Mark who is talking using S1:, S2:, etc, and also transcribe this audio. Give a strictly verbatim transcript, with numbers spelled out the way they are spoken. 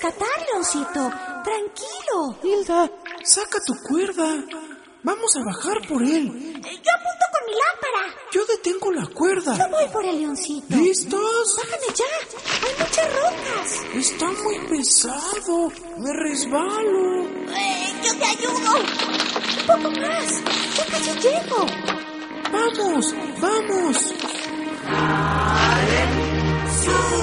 S1: rescatar, Leoncito. Tranquilo.
S2: Hilda, saca tu cuerda. Vamos a bajar por él.
S1: Yo apunto con mi lámpara.
S2: Yo detengo la cuerda.
S1: Yo voy por el Leoncito.
S2: ¿Listos?
S1: Bájame ya. Hay muchas rocas.
S2: Está muy pesado. Me resbalo.
S1: Eh, yo te ayudo. Un poco más. Ya casi llego.
S2: Vamos, vamos.
S3: Sale, sube.